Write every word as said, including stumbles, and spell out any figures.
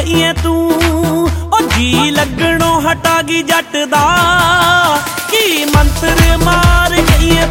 गई है तू ओ जी लगणों हटा गई जट दा की मंत्र मार गई है